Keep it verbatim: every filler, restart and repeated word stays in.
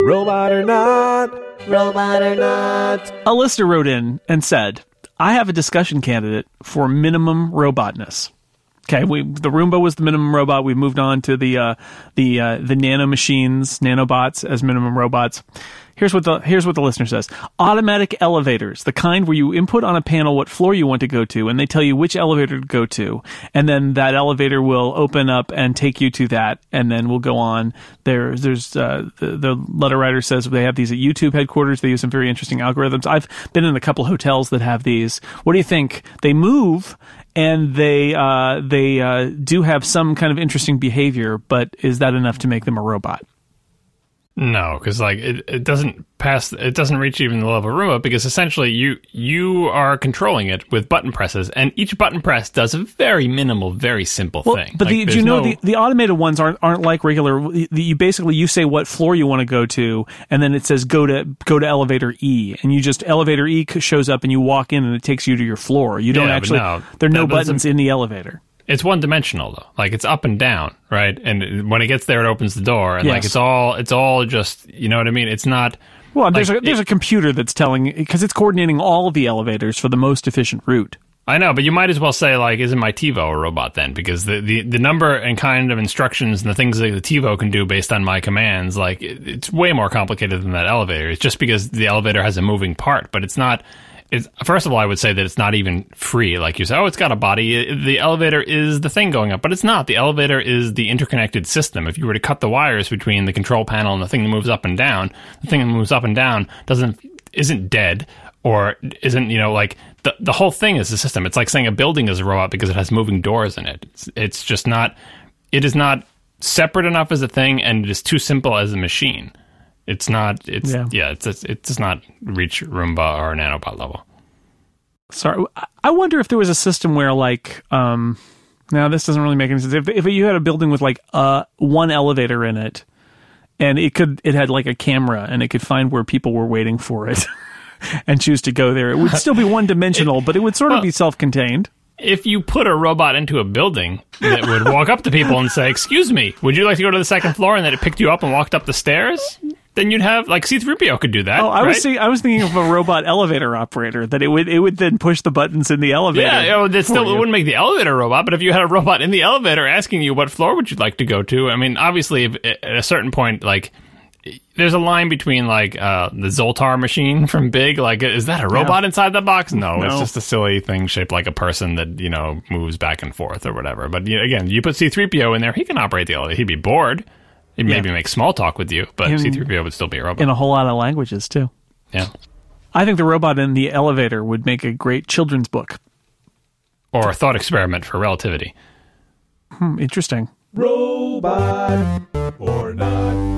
Robot or not, robot or not. A listener wrote in and said, I have a discussion candidate for minimum robotness. Okay, we, the Roomba was the minimum robot. We've moved on to the uh, the uh, the nano machines, nanobots as minimum robots. Here's what the here's what the listener says: automatic elevators, the kind where you input on a panel what floor you want to go to, and they tell you which elevator to go to, and then that elevator will open up and take you to that, and then we'll go on. There, there's uh, the, the letter writer says they have these at YouTube headquarters. They use some very interesting algorithms. I've been in a couple hotels that have these. What do you think? They move. And they uh, they uh, do have some kind of interesting behavior, but is that enough to make them a robot? No, because like it, it doesn't pass, it doesn't reach even the level of Roomba, because essentially you you are controlling it with button presses, and each button press does a very minimal, very simple well, thing. But like, the, do you know no... the, the automated ones aren't aren't like regular? You basically you say what floor you want to go to, and then it says go to go to elevator E, and you just elevator E shows up, and you walk in, and it takes you to your floor. You don't yeah, actually no, there are no buttons buttons in the elevator. It's one dimensional though. Like it's up and down, right? And when it gets there, it opens the door, and yes. like it's all it's all just, you know what I mean? It's not. Well, there's like, a there's it, a computer that's telling, because it's coordinating all of the elevators for the most efficient route. I know, but you might as well say, like, isn't my TiVo a robot then? Because the, the, the number and kind of instructions and the things that the TiVo can do based on my commands, like, it, it's way more complicated than that elevator. It's just because the elevator has a moving part, but it's not. It's, first of all, I would say that it's not even free. Like you say, oh, it's got a body. The elevator is the thing going up, but it's not. The elevator is the interconnected system. If you were to cut the wires between the control panel and the thing that moves up and down, the thing that moves up and down doesn't isn't dead or isn't, you know, like the the whole thing is a system. It's like saying a building is a robot because it has moving doors in it. It's, it's just not. It is not separate enough as a thing, and it is too simple as a machine. It's not, it's, yeah, yeah it's, it's, it does not reach Roomba or nanobot level. Sorry, I wonder if there was a system where, like, um, now this doesn't really make any sense. If, if you had a building with, like, uh, one elevator in it, and it could, it had, like, a camera, and it could find where people were waiting for it and choose to go there, it would still be one-dimensional, but it would sort of well, be self-contained. If you put a robot into a building that would walk up to people and say, excuse me, would you like to go to the second floor, and then it picked you up and walked up the stairs? Then you'd have, like, C three P O could do that. Oh, I right? was see, I was thinking of a robot elevator operator, that it would it would then push the buttons in the elevator. Yeah, you know, that still it wouldn't make the elevator a robot, but if you had a robot in the elevator asking you what floor would you like to go to, I mean, obviously, if, at a certain point, like, there's a line between, like, uh, the Zoltar machine from Big, like, is that a robot yeah. inside the box? No, no, it's just a silly thing shaped like a person that, you know, moves back and forth or whatever. But, you know, again, you put C three P O in there, he can operate the elevator. He'd be bored. He'd maybe yeah. make small talk with you, but in, C three P O would still be a robot. In a whole lot of languages, too. Yeah. I think the robot in the elevator would make a great children's book. Or a thought experiment for relativity. Hmm, interesting. Robot or not.